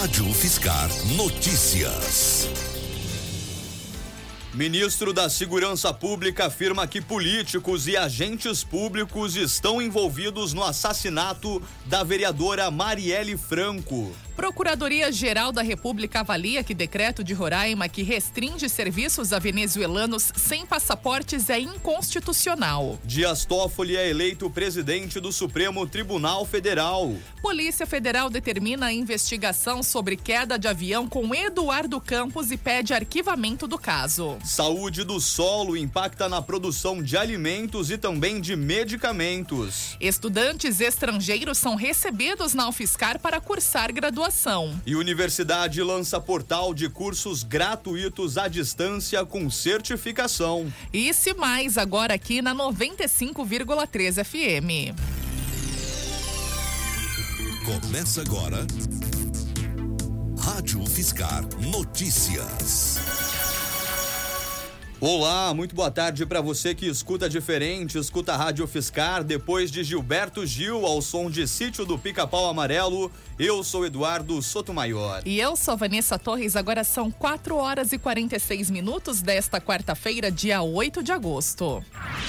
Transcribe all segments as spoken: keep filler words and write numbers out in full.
Rádio Fiscar Notícias. Ministro da Segurança Pública afirma que políticos e agentes públicos estão envolvidos no assassinato da vereadora Marielle Franco. Procuradoria-Geral da República avalia que decreto de Roraima que restringe serviços a venezuelanos sem passaportes é inconstitucional. Dias Toffoli é eleito presidente do Supremo Tribunal Federal. Polícia Federal determina a investigação sobre queda de avião com Eduardo Campos e pede arquivamento do caso. Saúde do solo impacta na produção de alimentos e também de medicamentos. Estudantes estrangeiros são recebidos na UFSCar para cursar graduação. E Universidade lança portal de cursos gratuitos à distância com certificação. Isso e mais agora aqui na noventa e cinco vírgula três F M. Começa agora Rádio Fiscar Notícias. Olá, muito boa tarde para você que escuta diferente, escuta a Rádio Fiscar. Depois de Gilberto Gil, ao som de Sítio do Pica-Pau Amarelo, eu sou Eduardo Sotomayor. E eu sou Vanessa Torres. Agora são quatro horas e quarenta e seis minutos desta quarta-feira, dia oito de agosto.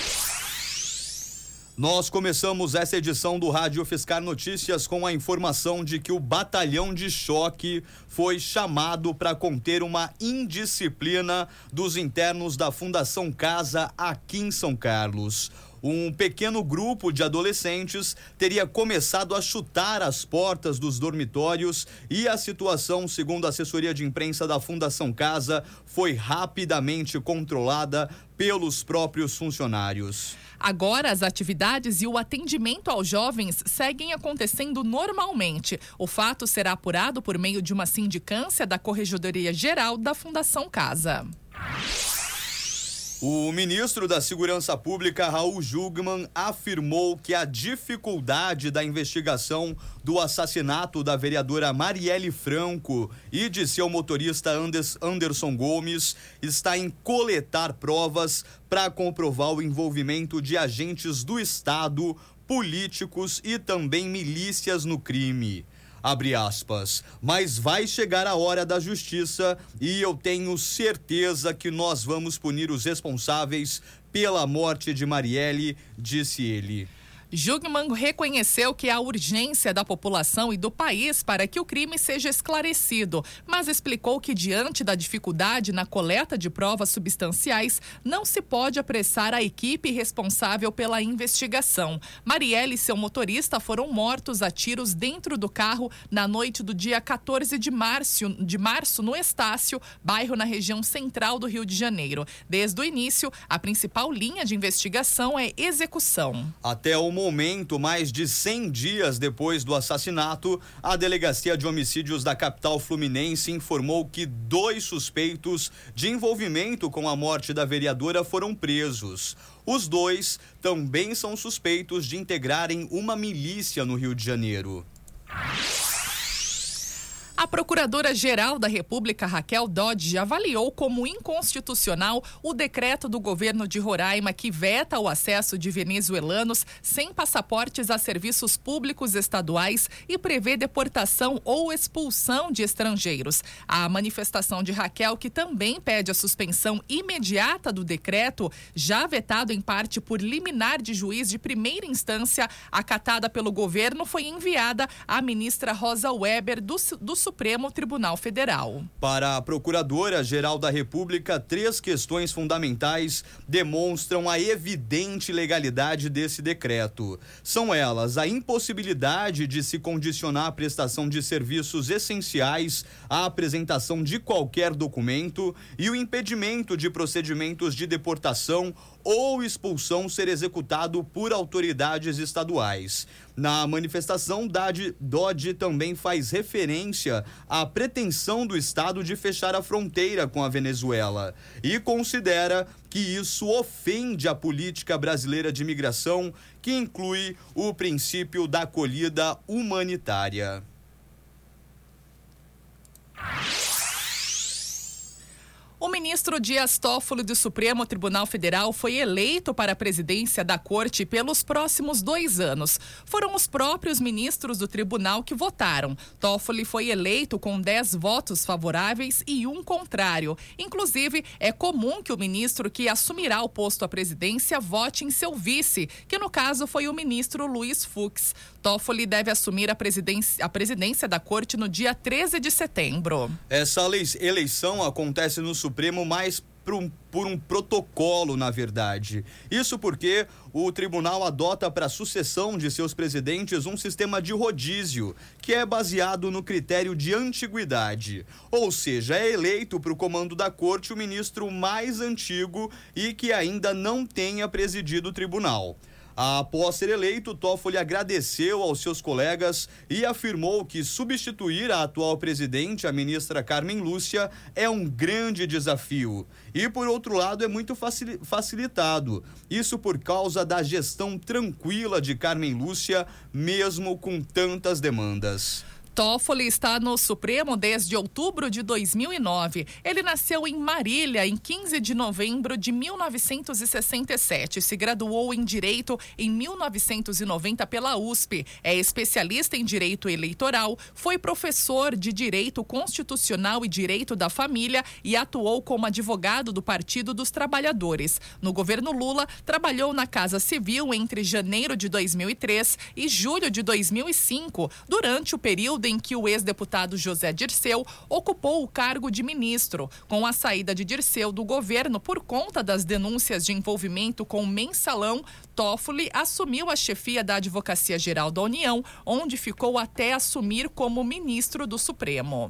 Nós começamos essa edição do Rádio Fiscar Notícias com a informação de que o batalhão de choque foi chamado para conter uma indisciplina dos internos da Fundação Casa aqui em São Carlos. Um pequeno grupo de adolescentes teria começado a chutar as portas dos dormitórios e a situação, segundo a assessoria de imprensa da Fundação Casa, foi rapidamente controlada pelos próprios funcionários. Agora, as atividades e o atendimento aos jovens seguem acontecendo normalmente. O fato será apurado por meio de uma sindicância da Corregedoria Geral da Fundação Casa. O ministro da Segurança Pública, Raul Jungmann, afirmou que a dificuldade da investigação do assassinato da vereadora Marielle Franco e de seu motorista Anderson Gomes está em coletar provas para comprovar o envolvimento de agentes do Estado, políticos e também milícias no crime. Abre aspas, mas vai chegar a hora da justiça e eu tenho certeza que nós vamos punir os responsáveis pela morte de Marielle, disse ele. Jungmann reconheceu que há urgência da população e do país para que o crime seja esclarecido, mas explicou que, diante da dificuldade na coleta de provas substanciais, não se pode apressar a equipe responsável pela investigação. Marielle e seu motorista foram mortos a tiros dentro do carro na noite do dia quatorze de março, de março no Estácio, bairro na região central do Rio de Janeiro. Desde o início, a principal linha de investigação é execução. Até o momento, mais de cem dias depois do assassinato, a Delegacia de Homicídios da capital fluminense informou que dois suspeitos de envolvimento com a morte da vereadora foram presos. Os dois também são suspeitos de integrarem uma milícia no Rio de Janeiro. A Procuradora-Geral da República, Raquel Dodge, avaliou como inconstitucional o decreto do governo de Roraima que veta o acesso de venezuelanos sem passaportes a serviços públicos estaduais e prevê deportação ou expulsão de estrangeiros. A manifestação de Raquel, que também pede a suspensão imediata do decreto, já vetado em parte por liminar de juiz de primeira instância, acatada pelo governo, foi enviada à ministra Rosa Weber do, do Supremo Tribunal Federal. Para a Procuradora-Geral da República, três questões fundamentais demonstram a evidente legalidade desse decreto. São elas a impossibilidade de se condicionar a prestação de serviços essenciais à apresentação de qualquer documento e o impedimento de procedimentos de deportação ou expulsão ser executado por autoridades estaduais. Na manifestação, Dodge também faz referência à pretensão do Estado de fechar a fronteira com a Venezuela e considera que isso ofende a política brasileira de imigração, que inclui o princípio da acolhida humanitária. O ministro Dias Toffoli do Supremo Tribunal Federal foi eleito para a presidência da Corte pelos próximos dois anos. Foram os próprios ministros do tribunal que votaram. Toffoli foi eleito com dez votos favoráveis e um contrário. Inclusive, é comum que o ministro que assumirá o posto à presidência vote em seu vice, que no caso foi o ministro Luiz Fux. Toffoli deve assumir a presidência, a presidência da Corte no dia treze de setembro. Essa eleição acontece no Supremo mais por um, por um protocolo, na verdade. Isso porque o tribunal adota para a sucessão de seus presidentes um sistema de rodízio, que é baseado no critério de antiguidade. Ou seja, é eleito para o comando da corte o ministro mais antigo e que ainda não tenha presidido o tribunal. Após ser eleito, Toffoli agradeceu aos seus colegas e afirmou que substituir a atual presidente, a ministra Carmen Lúcia, é um grande desafio. E, por outro lado, é muito facilitado. Isso por causa da gestão tranquila de Carmen Lúcia, mesmo com tantas demandas. Toffoli está no Supremo desde outubro de dois mil e nove. Ele nasceu em Marília em quinze de novembro de mil novecentos e sessenta e sete. Se graduou em Direito em mil novecentos e noventa pela U S P. É especialista em Direito Eleitoral, foi professor de Direito Constitucional e Direito da Família e atuou como advogado do Partido dos Trabalhadores. No governo Lula, trabalhou na Casa Civil entre janeiro de dois mil e três e julho de dois mil e cinco, durante o período em que o ex-deputado José Dirceu ocupou o cargo de ministro. Com a saída de Dirceu do governo por conta das denúncias de envolvimento com o mensalão, Toffoli assumiu a chefia da Advocacia Geral da União, onde ficou até assumir como ministro do Supremo.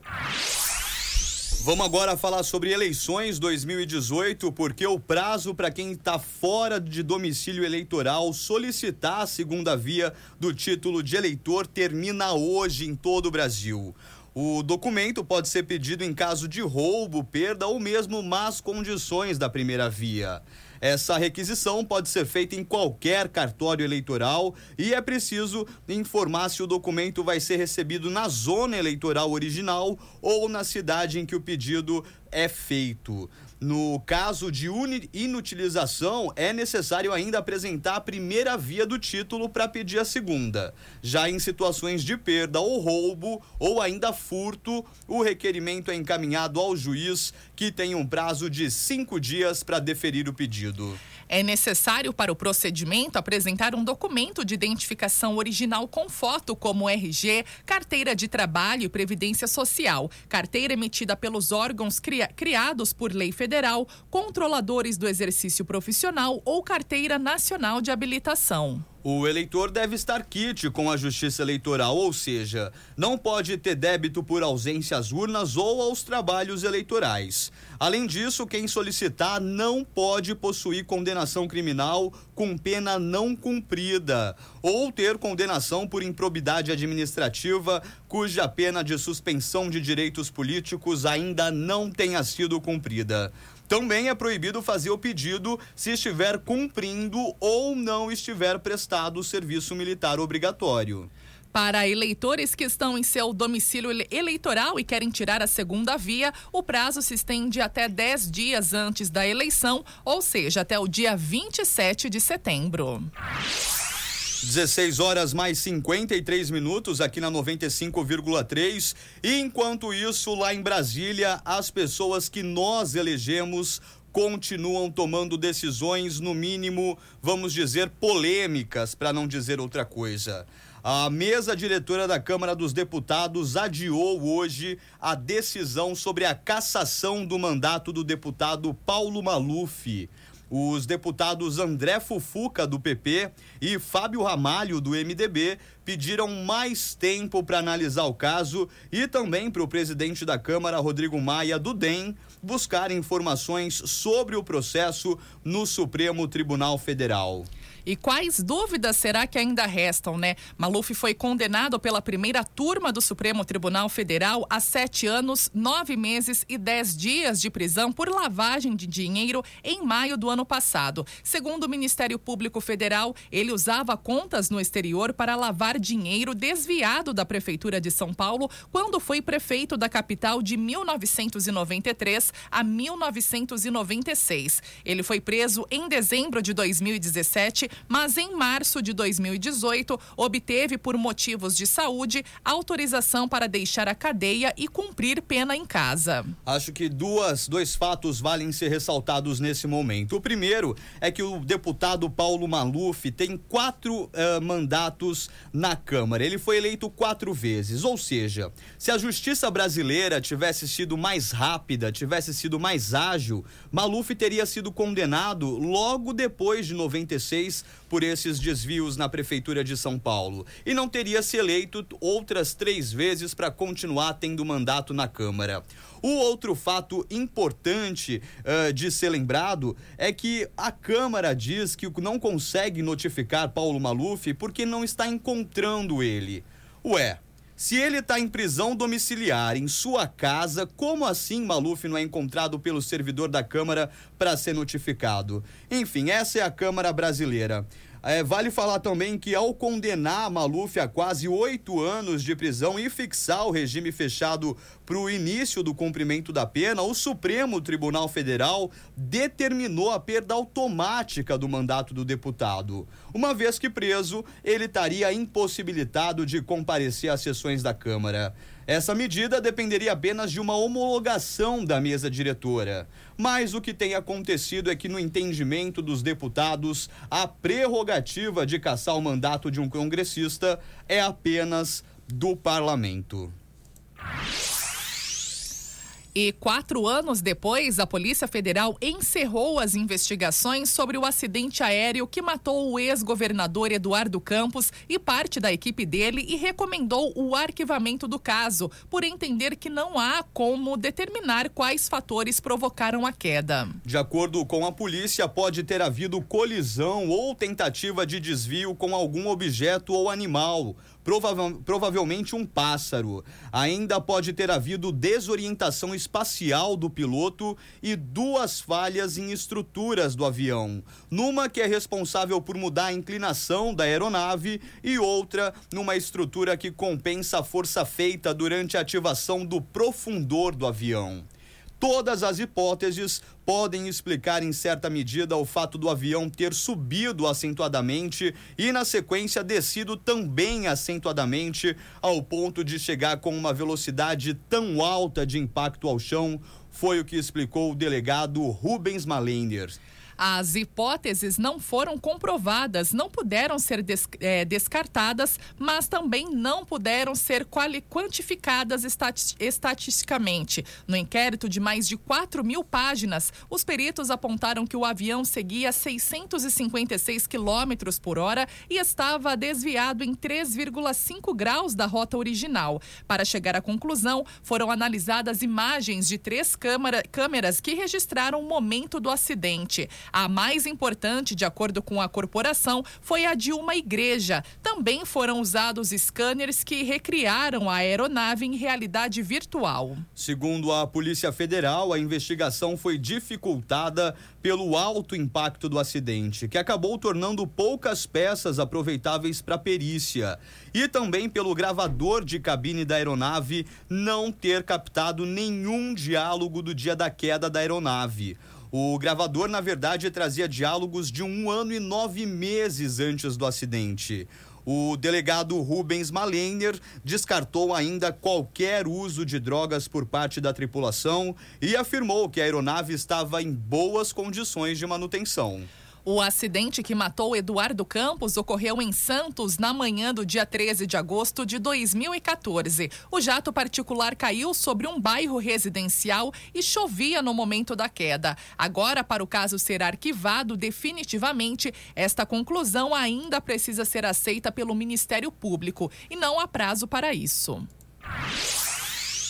Vamos agora falar sobre eleições dois mil e dezoito, porque o prazo para quem está fora de domicílio eleitoral solicitar a segunda via do título de eleitor termina hoje em todo o Brasil. O documento pode ser pedido em caso de roubo, perda ou mesmo más condições da primeira via. Essa requisição pode ser feita em qualquer cartório eleitoral e é preciso informar se o documento vai ser recebido na zona eleitoral original ou na cidade em que o pedido é feito. No caso de inutilização, é necessário ainda apresentar a primeira via do título para pedir a segunda. Já em situações de perda ou roubo ou ainda furto, o requerimento é encaminhado ao juiz, que tem um prazo de cinco dias para deferir o pedido. É necessário para o procedimento apresentar um documento de identificação original com foto, como R G, carteira de trabalho e previdência social, carteira emitida pelos órgãos cria- criados por lei federal, controladores do exercício profissional ou carteira nacional de habilitação. O eleitor deve estar quite com a Justiça Eleitoral, ou seja, não pode ter débito por ausência às urnas ou aos trabalhos eleitorais. Além disso, quem solicitar não pode possuir condenação criminal com pena não cumprida ou ter condenação por improbidade administrativa cuja pena de suspensão de direitos políticos ainda não tenha sido cumprida. Também é proibido fazer o pedido se estiver cumprindo ou não estiver prestado o serviço militar obrigatório. Para eleitores que estão em seu domicílio eleitoral e querem tirar a segunda via, o prazo se estende até dez dias antes da eleição, ou seja, até o dia vinte e sete de setembro. dezesseis horas mais cinquenta e três minutos aqui na noventa e cinco vírgula três. E enquanto isso, lá em Brasília, as pessoas que nós elegemos continuam tomando decisões, no mínimo, vamos dizer, polêmicas, para não dizer outra coisa. A mesa diretora da Câmara dos Deputados adiou hoje a decisão sobre a cassação do mandato do deputado Paulo Maluf. Os deputados André Fufuca, do P P, e Fábio Ramalho, do M D B, pediram mais tempo para analisar o caso e também para o presidente da Câmara, Rodrigo Maia, do D E M, buscar informações sobre o processo no Supremo Tribunal Federal. E quais dúvidas será que ainda restam, né? Maluf foi condenado pela primeira turma do Supremo Tribunal Federal a sete anos, nove meses e dez dias de prisão por lavagem de dinheiro em maio do ano passado. Segundo o Ministério Público Federal, ele usava contas no exterior para lavar dinheiro desviado da Prefeitura de São Paulo quando foi prefeito da capital de mil novecentos e noventa e três a mil novecentos e noventa e seis. Ele foi preso em dezembro de dois mil e dezessete, mas em março de dois mil e dezoito obteve, por motivos de saúde, autorização para deixar a cadeia e cumprir pena em casa. Acho que duas, dois fatos valem ser ressaltados nesse momento. O primeiro é que o deputado Paulo Maluf tem quatro uh, mandatos na Câmara. Ele foi eleito quatro vezes, ou seja, se a justiça brasileira tivesse sido mais rápida, tivesse sido mais ágil, Maluf teria sido condenado logo depois de noventa e seis por esses desvios na Prefeitura de São Paulo e não teria se eleito outras três vezes para continuar tendo mandato na Câmara. O outro fato importante uh, de ser lembrado é que a Câmara diz que não consegue notificar Paulo Maluf porque não está encontrando ele. Ué, se ele está em prisão domiciliar em sua casa, como assim Maluf não é encontrado pelo servidor da Câmara para ser notificado? Enfim, essa é a Câmara brasileira. É, vale falar também que ao condenar Maluf a quase oito anos de prisão e fixar o regime fechado para o início do cumprimento da pena, o Supremo Tribunal Federal determinou a perda automática do mandato do deputado. Uma vez que preso, ele estaria impossibilitado de comparecer às sessões da Câmara. Essa medida dependeria apenas de uma homologação da mesa diretora. Mas o que tem acontecido é que, no entendimento dos deputados, a prerrogativa de cassar o mandato de um congressista é apenas do parlamento. E quatro anos depois, a Polícia Federal encerrou as investigações sobre o acidente aéreo que matou o ex-governador Eduardo Campos e parte da equipe dele e recomendou o arquivamento do caso, por entender que não há como determinar quais fatores provocaram a queda. De acordo com a polícia, pode ter havido colisão ou tentativa de desvio com algum objeto ou animal. Prova- provavelmente um pássaro. Ainda pode ter havido desorientação espacial do piloto e duas falhas em estruturas do avião. Numa que é responsável por mudar a inclinação da aeronave e outra numa estrutura que compensa a força feita durante a ativação do profundor do avião. Todas as hipóteses podem explicar em certa medida o fato do avião ter subido acentuadamente e, na sequência, descido também acentuadamente ao ponto de chegar com uma velocidade tão alta de impacto ao chão, foi o que explicou o delegado Rubens Malender. As hipóteses não foram comprovadas, não puderam ser des, é, descartadas, mas também não puderam ser quali, quantificadas estati, estatisticamente. No inquérito de mais de quatro mil páginas, os peritos apontaram que o avião seguia seiscentos e cinquenta e seis quilômetros por hora e estava desviado em três vírgula cinco graus da rota original. Para chegar à conclusão, foram analisadas imagens de três câmara, câmeras que registraram o momento do acidente. A mais importante, de acordo com a corporação, foi a de uma igreja. Também foram usados scanners que recriaram a aeronave em realidade virtual. Segundo a Polícia Federal, a investigação foi dificultada pelo alto impacto do acidente, que acabou tornando poucas peças aproveitáveis para perícia, e também pelo gravador de cabine da aeronave não ter captado nenhum diálogo do dia da queda da aeronave. O gravador, na verdade, trazia diálogos de um ano e nove meses antes do acidente. O delegado Rubens Malender descartou ainda qualquer uso de drogas por parte da tripulação e afirmou que a aeronave estava em boas condições de manutenção. O acidente que matou Eduardo Campos ocorreu em Santos na manhã do dia treze de agosto de dois mil e quatorze. O jato particular caiu sobre um bairro residencial e chovia no momento da queda. Agora, para o caso ser arquivado definitivamente, esta conclusão ainda precisa ser aceita pelo Ministério Público e não há prazo para isso.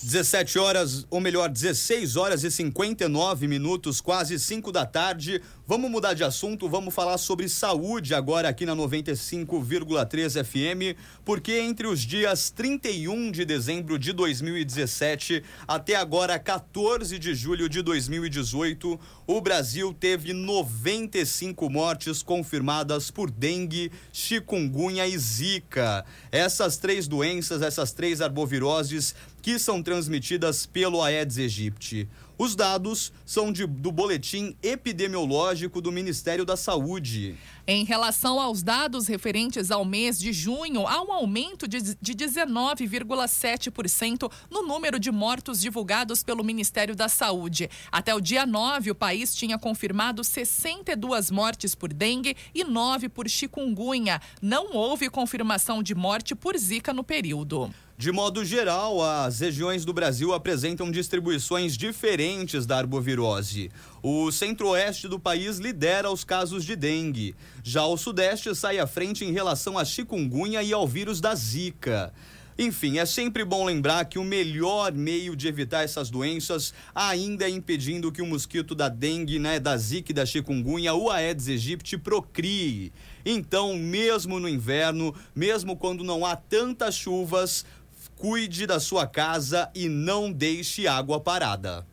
dezessete horas, ou melhor, dezesseis horas e cinquenta e nove minutos, quase cinco da tarde. Vamos mudar de assunto, vamos falar sobre saúde agora aqui na noventa e cinco vírgula três F M, porque entre os dias trinta e um de dezembro de dois mil e dezessete até agora quatorze de julho de dois mil e dezoito, o Brasil teve noventa e cinco mortes confirmadas por dengue, chikungunya e zika. Essas três doenças, essas três arboviroses que são transmitidas pelo Aedes aegypti. Os dados são de, do boletim epidemiológico do Ministério da Saúde. Em relação aos dados referentes ao mês de junho, há um aumento de, de dezenove vírgula sete por cento no número de mortos divulgados pelo Ministério da Saúde. Até o dia nove, o país tinha confirmado sessenta e duas mortes por dengue e nove por chikungunya. Não houve confirmação de morte por zika no período. De modo geral, as regiões do Brasil apresentam distribuições diferentes da arbovirose. O centro-oeste do país lidera os casos de dengue. Já o sudeste sai à frente em relação à chikungunya e ao vírus da zika. Enfim, é sempre bom lembrar que o melhor meio de evitar essas doenças ainda é impedindo que o mosquito da dengue, né, da zika e da chikungunya, o Aedes aegypti, procrie. Então, mesmo no inverno, mesmo quando não há tantas chuvas, cuide da sua casa e não deixe água parada.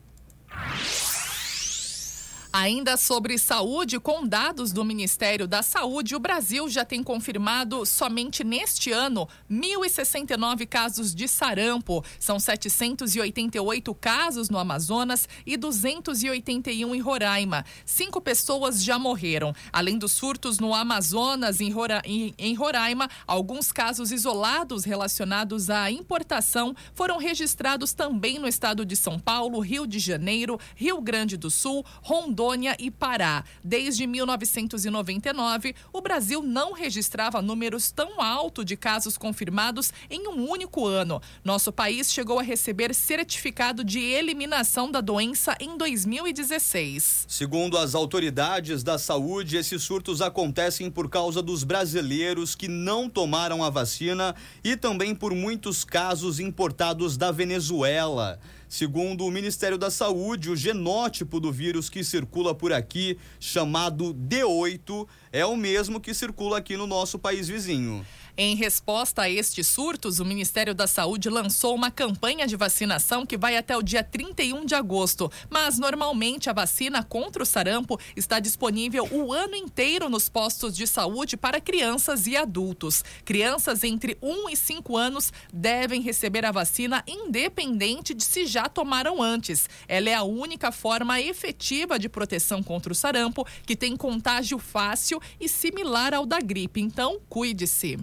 Ainda sobre saúde, com dados do Ministério da Saúde, o Brasil já tem confirmado somente neste ano mil e sessenta e nove casos de sarampo. São setecentos e oitenta e oito casos no Amazonas e duzentos e oitenta e um em Roraima. Cinco pessoas já morreram. Além dos surtos no Amazonas e em, em Roraima, alguns casos isolados relacionados à importação foram registrados também no estado de São Paulo, Rio de Janeiro, Rio Grande do Sul, Rondônia e Pará. Desde mil novecentos e noventa e nove, o Brasil não registrava números tão altos de casos confirmados em um único ano. Nosso país chegou a receber certificado de eliminação da doença em dois mil e dezesseis. Segundo as autoridades da saúde, esses surtos acontecem por causa dos brasileiros que não tomaram a vacina e também por muitos casos importados da Venezuela. Segundo o Ministério da Saúde, o genótipo do vírus que circula por aqui, chamado D oito, é o mesmo que circula aqui no nosso país vizinho. Em resposta a estes surtos, o Ministério da Saúde lançou uma campanha de vacinação que vai até o dia trinta e um de agosto. Mas, normalmente, a vacina contra o sarampo está disponível o ano inteiro nos postos de saúde para crianças e adultos. Crianças entre um e cinco anos devem receber a vacina independente de se já tomaram antes. Ela é a única forma efetiva de proteção contra o sarampo, que tem contágio fácil e similar ao da gripe. Então, cuide-se.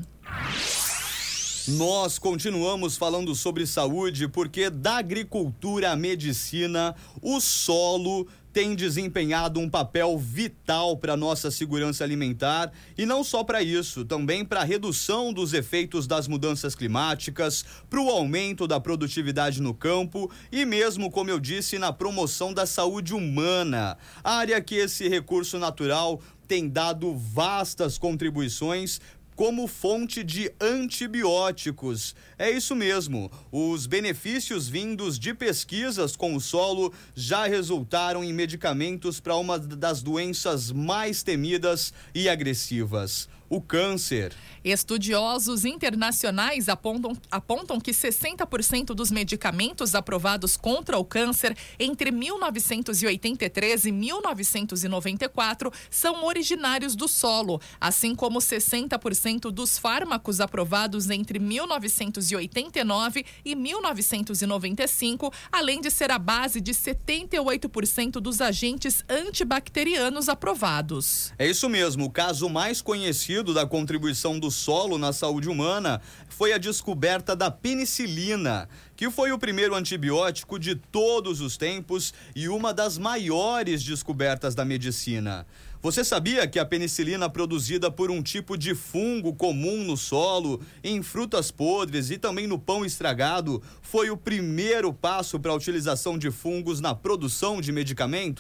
Nós continuamos falando sobre saúde porque da agricultura à medicina, o solo tem desempenhado um papel vital para a nossa segurança alimentar e não só para isso, também para a redução dos efeitos das mudanças climáticas, para o aumento da produtividade no campo e mesmo, como eu disse, na promoção da saúde humana, área que esse recurso natural tem dado vastas contribuições como fonte de antibióticos. É isso mesmo, os benefícios vindos de pesquisas com o solo já resultaram em medicamentos para uma das doenças mais temidas e agressivas, o câncer. Estudiosos internacionais apontam, apontam que sessenta por cento dos medicamentos aprovados contra o câncer entre mil novecentos e oitenta e três e mil novecentos e noventa e quatro são originários do solo, assim como sessenta por cento dos fármacos aprovados entre mil novecentos e oitenta e nove e mil novecentos e noventa e cinco, além de ser a base de setenta e oito por cento dos agentes antibacterianos aprovados. É isso mesmo, o caso mais conhecido da contribuição do solo na saúde humana foi a descoberta da penicilina, que foi o primeiro antibiótico de todos os tempos e uma das maiores descobertas da medicina. Você sabia que a penicilina produzida por um tipo de fungo comum no solo, em frutas podres e também no pão estragado, foi o primeiro passo para a utilização de fungos na produção de medicamentos?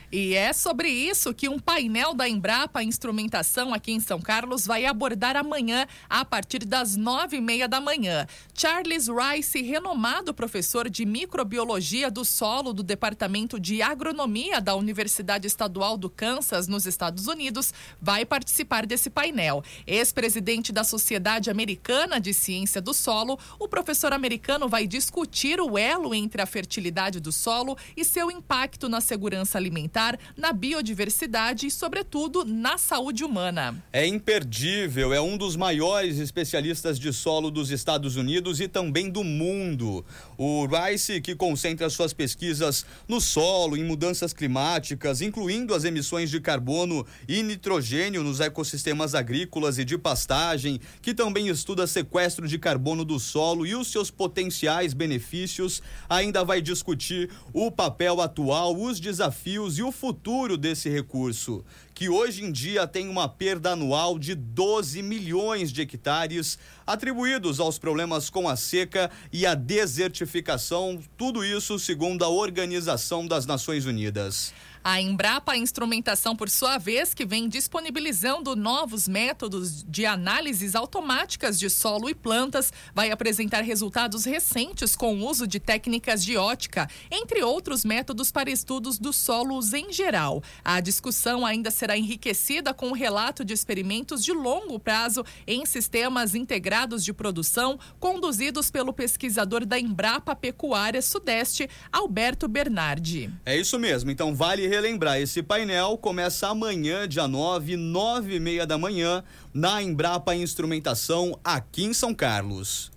E é sobre isso que um painel da Embrapa Instrumentação aqui em São Carlos vai abordar amanhã a partir das nove e meia da manhã. Charles Rice, renomado professor de microbiologia do solo do Departamento de Agronomia da Universidade Estadual do Kansas, nos Estados Unidos, vai participar desse painel. Ex-presidente da Sociedade Americana de Ciência do Solo, o professor americano vai discutir o elo entre a fertilidade do solo e seu impacto na segurança alimentar, na biodiversidade e, sobretudo, na saúde humana. É imperdível, é um dos maiores especialistas de solo dos Estados Unidos e também do mundo. O Rice, que concentra suas pesquisas no solo, em mudanças climáticas, incluindo as emissões de carbono e nitrogênio nos ecossistemas agrícolas e de pastagem, que também estuda sequestro de carbono do solo e os seus potenciais benefícios, ainda vai discutir o papel atual, os desafios e o futuro desse recurso, que hoje em dia tem uma perda anual de doze milhões de hectares, atribuídos aos problemas com a seca e a desertificação, tudo isso segundo a Organização das Nações Unidas. A Embrapa Instrumentação, por sua vez, que vem disponibilizando novos métodos de análises automáticas de solo e plantas, vai apresentar resultados recentes com o uso de técnicas de ótica, entre outros métodos para estudos dos solos em geral. A discussão ainda será enriquecida com o relato de experimentos de longo prazo em sistemas integrados de produção, conduzidos pelo pesquisador da Embrapa Pecuária Sudeste, Alberto Bernardi. É isso mesmo, então vale relembrar, esse painel começa amanhã, dia nove, nove e meia da manhã, na Embrapa Instrumentação, aqui em São Carlos.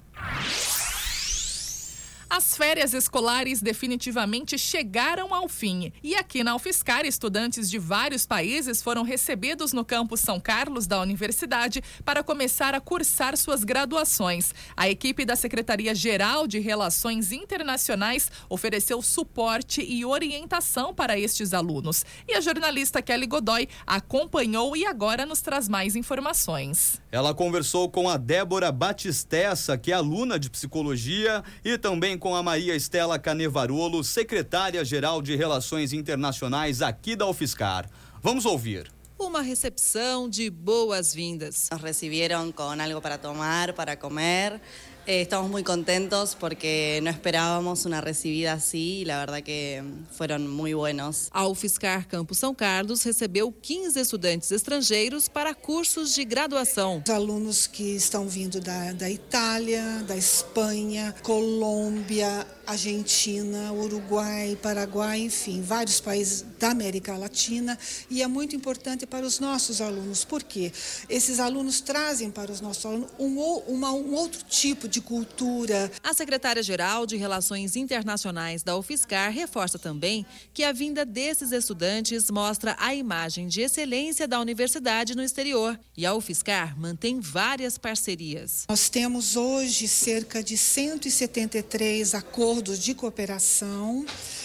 As férias escolares definitivamente chegaram ao fim e aqui na UFSCar, estudantes de vários países foram recebidos no campus São Carlos da universidade para começar a cursar suas graduações. A equipe da Secretaria-Geral de Relações Internacionais ofereceu suporte e orientação para estes alunos. E a jornalista Kelly Godoy acompanhou e agora nos traz mais informações. Ela conversou com a Débora Batistessa, que é aluna de psicologia, e também com a Maria Estela Canevarolo, secretária-geral de Relações Internacionais aqui da UFSCar. Vamos ouvir. Uma recepção de boas-vindas. Nos recibiram com algo para tomar, para comer. Eh, estamos muy contentos porque no esperábamos una recibida así y la verdad que fueron muy buenos. A UFSCar Campus São Carlos recebeu quinze estudantes estrangeiros para cursos de graduação. Os alunos que estão vindo da, da Itália, da Espanha, Colômbia, Argentina, Uruguai, Paraguai, enfim, vários países da América Latina, e é muito importante para os nossos alunos, porque esses alunos trazem para os nossos alunos um, uma, um outro tipo de cultura. A secretária-geral de Relações Internacionais da UFSCar reforça também que a vinda desses estudantes mostra a imagem de excelência da universidade no exterior, e a UFSCar mantém várias parcerias. Nós temos hoje cerca de cento e setenta e três acordos de cooperação,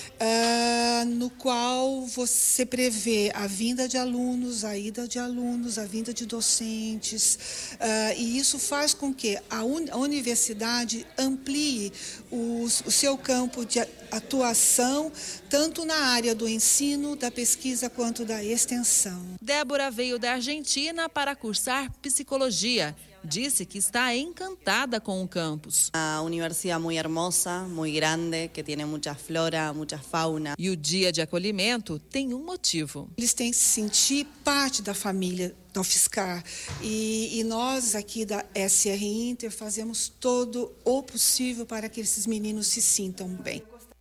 uh, no qual você prevê a vinda de alunos, a ida de alunos, a vinda de docentes, uh, e isso faz com que a, un, a universidade amplie o, o seu campo de atuação, tanto na área do ensino, da pesquisa, quanto da extensão. Débora veio da Argentina para cursar psicologia. Disse que está encantada com o campus. Uma universidade muito hermosa, muito grande, que tem muita flora, muita fauna. E o dia de acolhimento tem um motivo. Eles têm que se sentir parte da família da UFSCar. E, e nós aqui da S R Inter fazemos todo o possível para que esses meninos se sintam bem.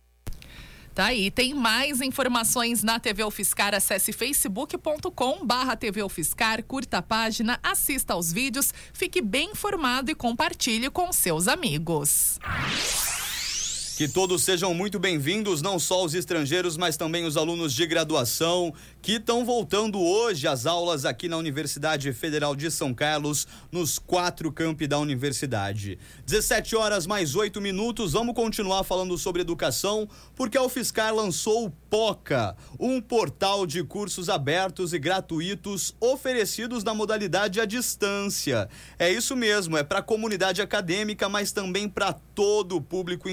Tá aí, tem mais informações na T V UFSCar, acesse facebook ponto com barra T V UFSCar, curta a página, assista aos vídeos, fique bem informado e compartilhe com seus amigos. Que todos sejam muito bem-vindos, não só os estrangeiros, mas também os alunos de graduação que estão voltando hoje às aulas aqui na Universidade Federal de São Carlos, nos quatro campi da universidade. dezessete horas mais oito minutos, vamos continuar falando sobre educação, porque a UFSCar lançou o POCA, um portal de cursos abertos e gratuitos oferecidos na modalidade à distância. É isso mesmo, é para a comunidade acadêmica, mas também para todo o público em geral.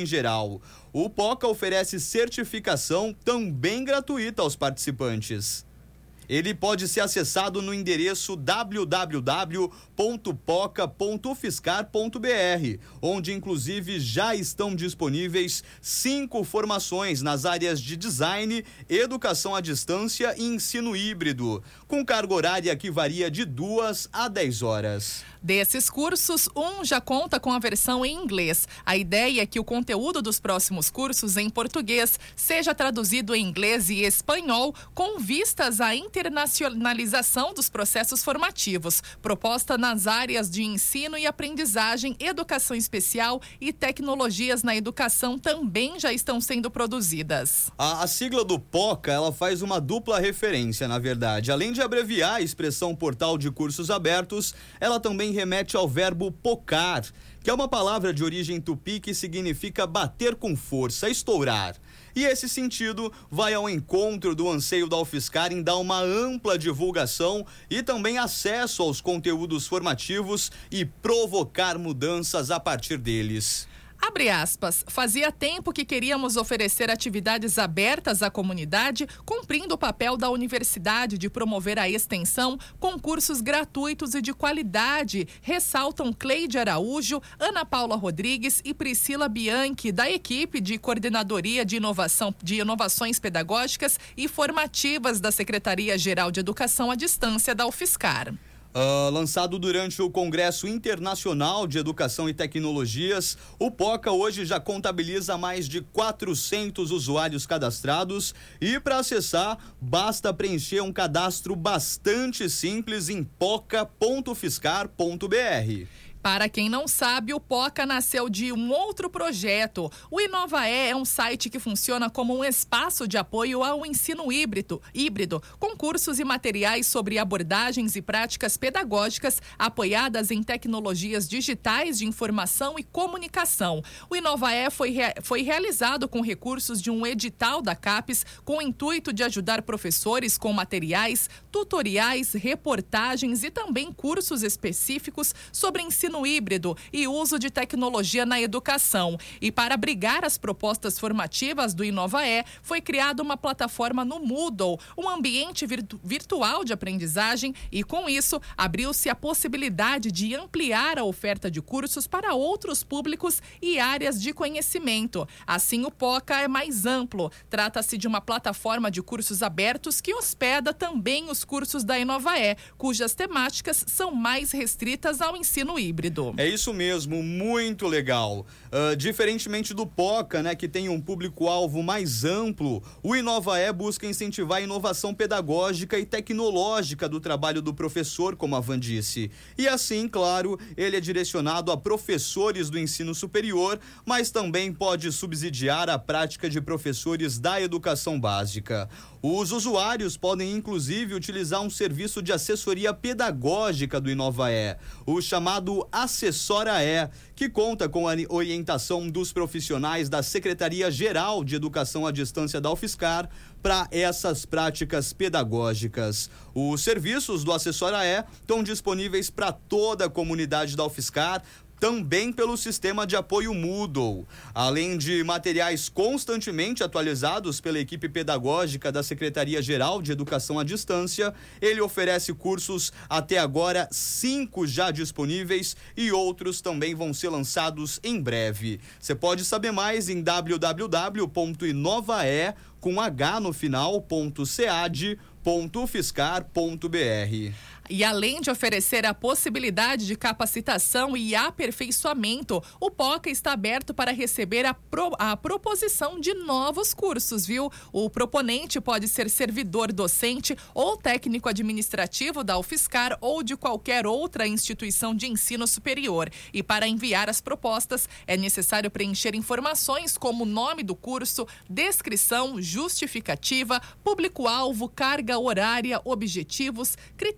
Geral. O POCA oferece certificação também gratuita aos participantes. Ele pode ser acessado no endereço w w w ponto poca ponto u f s c a r ponto b r, onde inclusive já estão disponíveis cinco formações nas áreas de design, educação à distância e ensino híbrido, com carga horária que varia de duas a dez horas. Desses cursos, um já conta com a versão em inglês. A ideia é que o conteúdo dos próximos cursos em português seja traduzido em inglês e espanhol, com vistas à internacionalização dos processos formativos. Proposta nas áreas de ensino e aprendizagem, educação especial e tecnologias na educação também já estão sendo produzidas. A, a sigla do POCA, ela faz uma dupla referência, na verdade. Além de abreviar a expressão Portal de Cursos Abertos, ela também remete ao verbo pocar, que é uma palavra de origem tupi que significa bater com força, estourar. E esse sentido vai ao encontro do anseio da UFSCar em dar uma ampla divulgação e também acesso aos conteúdos formativos e provocar mudanças a partir deles. Abre aspas, fazia tempo que queríamos oferecer atividades abertas à comunidade, cumprindo o papel da universidade de promover a extensão com cursos gratuitos e de qualidade, ressaltam Cleide Araújo, Ana Paula Rodrigues e Priscila Bianchi, da equipe de coordenadoria de inovação, de inovações pedagógicas e formativas da Secretaria-Geral de Educação à Distância da UFSCar. Uh, lançado durante o Congresso Internacional de Educação e Tecnologias, o POCA hoje já contabiliza mais de quatrocentos usuários cadastrados e para acessar basta preencher um cadastro bastante simples em poca ponto u f s c a r ponto b r. Para quem não sabe, o POCA nasceu de um outro projeto. O Inovae é um site que funciona como um espaço de apoio ao ensino híbrido, híbrido, com cursos e materiais sobre abordagens e práticas pedagógicas apoiadas em tecnologias digitais de informação e comunicação. O Inovae foi, rea- foi realizado com recursos de um edital da CAPES com o intuito de ajudar professores com materiais, tutoriais, reportagens e também cursos específicos sobre ensino híbrido e uso de tecnologia na educação. E para abrigar as propostas formativas do Inovae, foi criada uma plataforma no Moodle, um ambiente virtu- virtual de aprendizagem e, com isso, abriu-se a possibilidade de ampliar a oferta de cursos para outros públicos e áreas de conhecimento. Assim, o POCA é mais amplo. Trata-se de uma plataforma de cursos abertos que hospeda também os cursos da Inovae, cujas temáticas são mais restritas ao ensino híbrido. É isso mesmo, muito legal. Uh, diferentemente do POCA, né, que tem um público-alvo mais amplo, o Inovae busca incentivar a inovação pedagógica e tecnológica do trabalho do professor, como a Van disse. E assim, claro, ele é direcionado a professores do ensino superior, mas também pode subsidiar a prática de professores da educação básica. Os usuários podem, inclusive, utilizar um serviço de assessoria pedagógica do Inovae, o chamado Assessora-E, que conta com a orientação dos profissionais da Secretaria-Geral de Educação à Distância da UFSCar para essas práticas pedagógicas. Os serviços do Assessora-E estão disponíveis para toda a comunidade da UFSCar, também pelo sistema de apoio Moodle. Além de materiais constantemente atualizados pela equipe pedagógica da Secretaria-Geral de Educação à Distância, ele oferece cursos até agora, cinco já disponíveis e outros também vão ser lançados em breve. Você pode saber mais em w w w ponto inovae com h no final ponto cead ponto u f s c a r ponto b r. E além de oferecer a possibilidade de capacitação e aperfeiçoamento, o POCA está aberto para receber a, pro, a proposição de novos cursos, viu? O proponente pode ser servidor docente ou técnico administrativo da UFSCar ou de qualquer outra instituição de ensino superior. E para enviar as propostas, é necessário preencher informações como o nome do curso, descrição, justificativa, público-alvo, carga horária, objetivos, critérios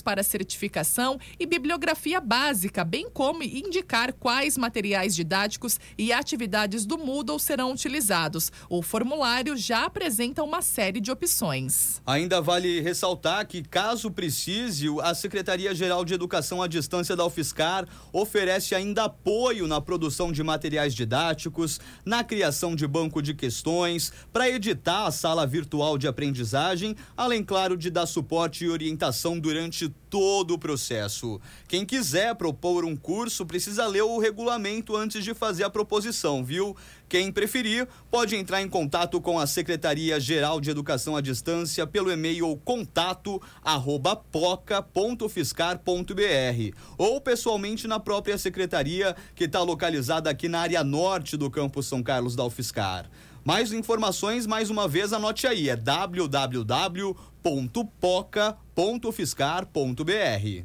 para certificação e bibliografia básica, bem como indicar quais materiais didáticos e atividades do Moodle serão utilizados. O formulário já apresenta uma série de opções. Ainda vale ressaltar que, caso precise, a Secretaria-Geral de Educação à Distância da UFSCar oferece ainda apoio na produção de materiais didáticos, na criação de banco de questões, para editar a sala virtual de aprendizagem, além, claro, de dar suporte e orientação durante todo o processo. Quem quiser propor um curso precisa ler o regulamento antes de fazer a proposição, viu? Quem preferir pode entrar em contato com a Secretaria-Geral de Educação à Distância pelo e-mail contato arroba poca ponto fiscar ponto br ou pessoalmente na própria secretaria, que está localizada aqui na área norte do campus São Carlos da UFSCar. Mais informações, mais uma vez, anote aí, é w w w ponto poca ponto fiscar ponto br.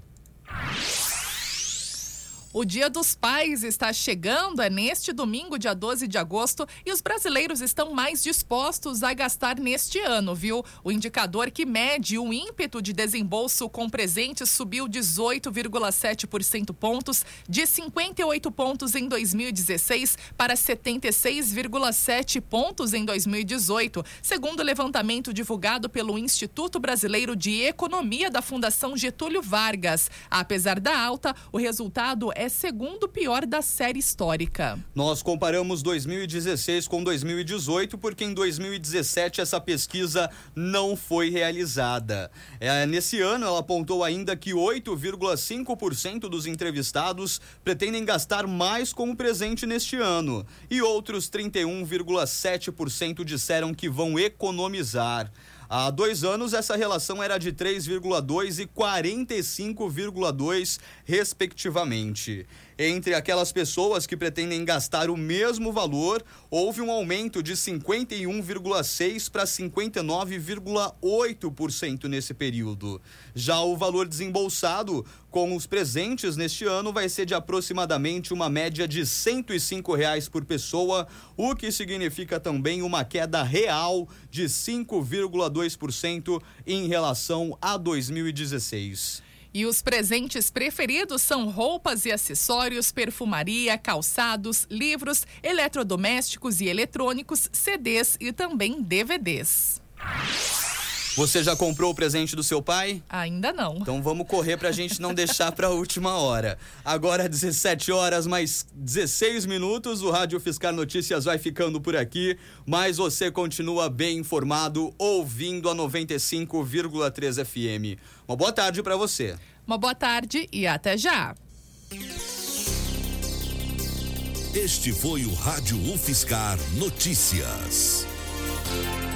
O Dia dos Pais está chegando, é neste domingo, dia doze de agosto, e os brasileiros estão mais dispostos a gastar neste ano, viu? O indicador que mede o ímpeto de desembolso com presentes subiu dezoito vírgula sete por cento pontos, de cinquenta e oito pontos em dois mil e dezesseis para setenta e seis vírgula sete pontos em dois mil e dezoito, segundo o levantamento divulgado pelo Instituto Brasileiro de Economia da Fundação Getúlio Vargas. Apesar da alta, o resultado é é segundo pior da série histórica. Nós comparamos dois mil e dezesseis com dois mil e dezoito porque em dois mil e dezessete essa pesquisa não foi realizada. É, nesse ano ela apontou ainda que oito vírgula cinco por cento dos entrevistados pretendem gastar mais como presente neste ano e outros trinta e um vírgula sete por cento disseram que vão economizar. Há dois anos, essa relação era de três vírgula dois e quarenta e cinco vírgula dois, respectivamente. Entre aquelas pessoas que pretendem gastar o mesmo valor, houve um aumento de cinquenta e um vírgula seis para cinquenta e nove vírgula oito por cento nesse período. Já o valor desembolsado com os presentes neste ano vai ser de aproximadamente uma média de cento e cinco reais por pessoa, o que significa também uma queda real de cinco vírgula dois por cento em relação a dois mil e dezesseis. E os presentes preferidos são roupas e acessórios, perfumaria, calçados, livros, eletrodomésticos e eletrônicos, C Ds e também D V Ds. Você já comprou o presente do seu pai? Ainda não. Então vamos correr pra gente não deixar pra última hora. Agora dezessete horas mais dezesseis minutos, o Rádio UFSCar Notícias vai ficando por aqui, mas você continua bem informado ouvindo a noventa e cinco vírgula três F M. Uma boa tarde pra você. Uma boa tarde e até já. Este foi o Rádio UFSCar Notícias.